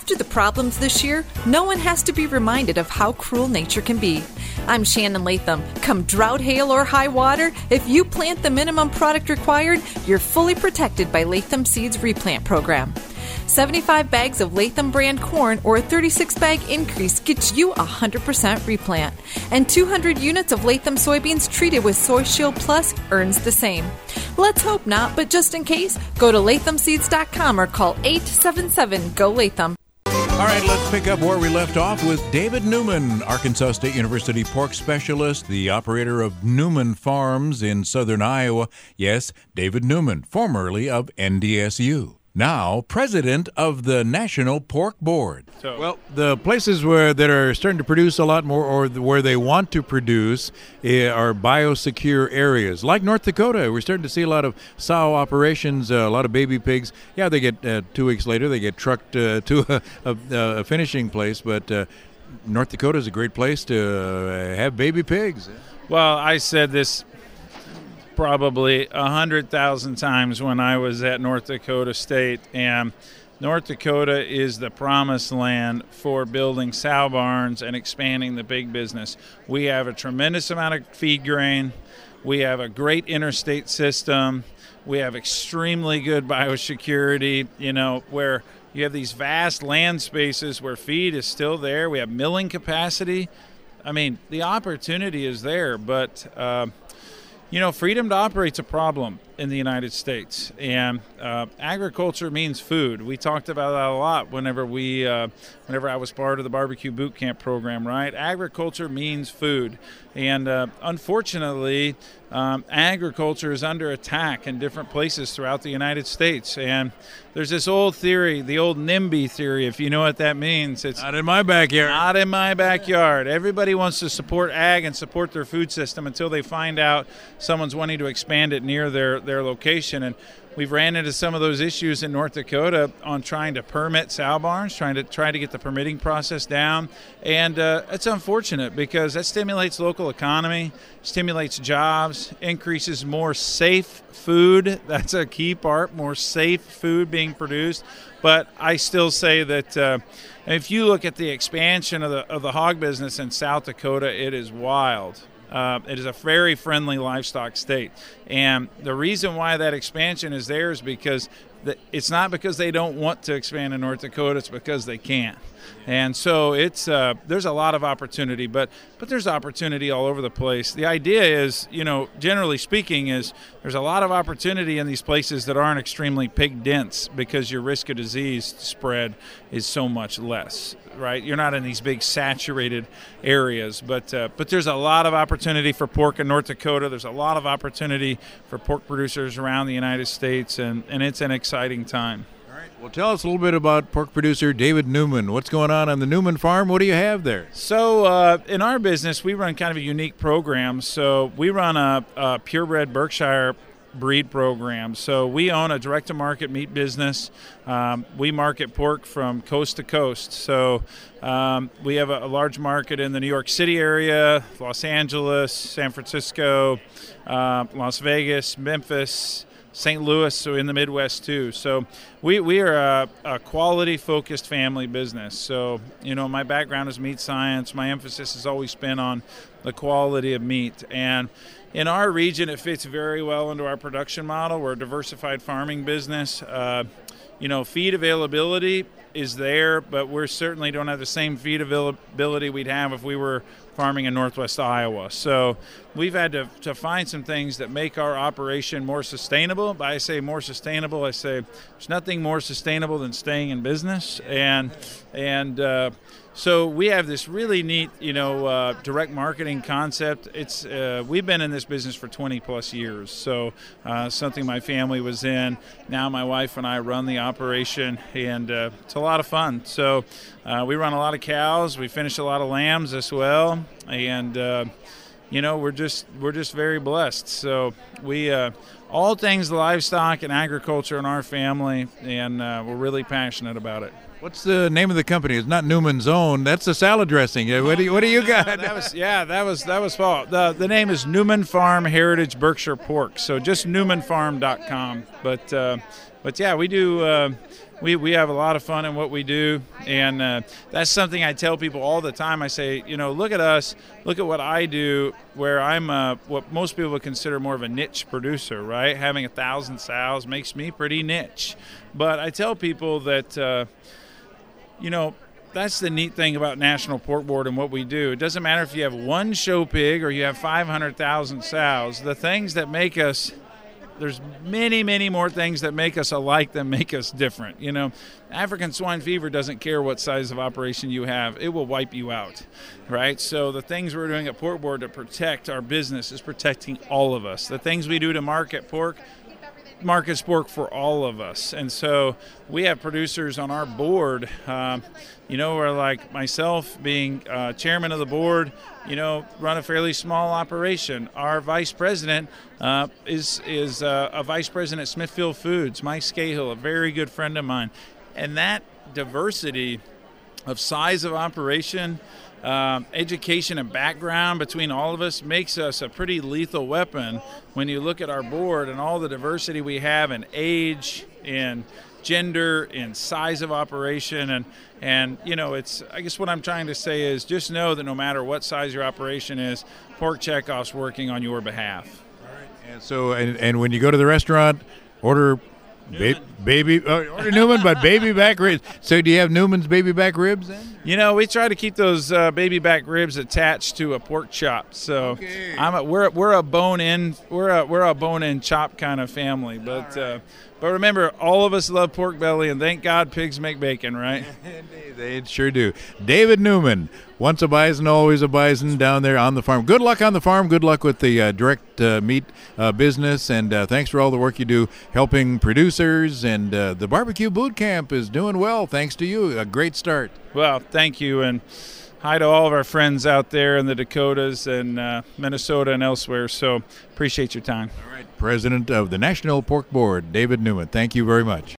After the problems this year, no one has to be reminded of how cruel nature can be. I'm Shannon Latham. Come drought, hail, or high water, if you plant the minimum product required, you're fully protected by Latham Seeds Replant Program. 75 bags of Latham brand corn or a 36-bag increase gets you 100% replant. And 200 units of Latham soybeans treated with Soy Shield Plus earns the same. Let's hope not, but just in case, go to lathamseeds.com or call 877-GO-LATHAM. All right, let's pick up where we left off with David Newman, Arkansas State University pork specialist, the operator of Newman Farms in southern Iowa. Yes, David Newman, formerly of NDSU. Now, president of the National Pork Board. Well, the places that are starting to produce a lot more, or where they want to produce, are biosecure areas. Like North Dakota, we're starting to see a lot of sow operations, a lot of baby pigs. Yeah, they get 2 weeks later, they get trucked to a finishing place, but North Dakota is a great place to have baby pigs. Well, I said this probably 100,000 times when I was at North Dakota State, and North Dakota is the promised land for building sow barns and expanding the big business. We have a tremendous amount of feed grain. We have a great interstate system. We have extremely good biosecurity, where you have these vast land spaces where feed is still there. We have milling capacity. I mean, the opportunity is there, but freedom to operate's a problem in the United States, and agriculture means food. We talked about that a lot whenever I was part of the barbecue boot camp program, right? Agriculture means food, and unfortunately, agriculture is under attack in different places throughout the United States. And there's this old theory, the old NIMBY theory, if you know what that means. It's not in my backyard. Not in my backyard. Everybody wants to support ag and support their food system until they find out someone's wanting to expand it near their location. And we've ran into some of those issues in North Dakota on trying to permit sow barns, trying to get the permitting process down. And it's unfortunate because that stimulates local economy, stimulates jobs, increases more safe food. That's a key part, more safe food being produced. But I still say that if you look at the expansion of the hog business in South Dakota, it is wild. It is a very friendly livestock state. And the reason why that expansion is there is because it's not because they don't want to expand in North Dakota, it's because they can't. And so there's a lot of opportunity, but there's opportunity all over the place. The idea is, generally speaking, is there's a lot of opportunity in these places that aren't extremely pig dense because your risk of disease spread is so much less, right? You're not in these big saturated areas, but there's a lot of opportunity for pork in North Dakota. There's a lot of opportunity for pork producers around the United States, and it's an exciting time. Well, tell us a little bit about pork producer David Newman. What's going on the Newman farm? What do you have there? So in our business, we run kind of a unique program. So we run a purebred Berkshire breed program. So we own a direct-to-market meat business. We market pork from coast to coast. So we have a large market in the New York City area, Los Angeles, San Francisco, Las Vegas, Memphis, St. Louis, so in the Midwest too. So we are a quality-focused family business. So, my background is meat science. My emphasis has always been on the quality of meat. And in our region, it fits very well into our production model. We're a diversified farming business. Feed availability is there, but we certainly don't have the same feed availability we'd have if we were farming in Northwest Iowa. So we've had to find some things that make our operation more sustainable. But I say more sustainable, I say there's nothing more sustainable than staying in business. And so we have this really neat, direct marketing concept. It's we've been in this business for 20 plus years. So something my family was in. Now my wife and I run the operation, and it's a lot of fun. So we run a lot of cows. We finish a lot of lambs as well, and we're just very blessed. So we all things livestock and agriculture in our family, and we're really passionate about it. What's the name of the company? It's not Newman's Own. That's the salad dressing. What do you got? That was Paul. The name is Newman Farm Heritage Berkshire Pork. So just newmanfarm.com. But yeah, we do we have a lot of fun in what we do, and that's something I tell people all the time. I say, look at us, look at what I do, where I'm what most people would consider more of a niche producer, right? Having 1,000 sows makes me pretty niche. But I tell people that, that's the neat thing about National Pork Board and what we do. It doesn't matter if you have one show pig or you have 500,000 sows. The things that make us, there's many, many more things that make us alike than make us different. African swine fever doesn't care what size of operation you have. It will wipe you out, right? So the things we're doing at Pork Board to protect our business is protecting all of us. The things we do to market pork markets pork for all of us. And so we have producers on our board, we're like myself being chairman of the board, run a fairly small operation. Our vice president is a vice president at Smithfield Foods, Mike Scahill, a very good friend of mine. And that diversity of size of operation, education and background between all of us makes us a pretty lethal weapon when you look at our board and all the diversity we have in age, in gender, in size of operation. And it's, I guess what I'm trying to say is just know that no matter what size your operation is, Pork Checkoff's working on your behalf. All right. And so, and when you go to the restaurant, order order Newman, but baby back ribs. So do you have Newman's baby back ribs then? We try to keep those baby back ribs attached to a pork chop. So okay. We're a bone in chop kind of family. But right. But remember, all of us love pork belly, and thank God pigs make bacon, right? They sure do. David Newman, once a bison, always a bison down there on the farm. Good luck on the farm. Good luck with the direct meat business, and thanks for all the work you do helping producers. And the barbecue boot camp is doing well, thanks to you. A great start. Well, thank you, and hi to all of our friends out there in the Dakotas and Minnesota and elsewhere. So appreciate your time. All right, President of the National Pork Board, David Newman. Thank you very much.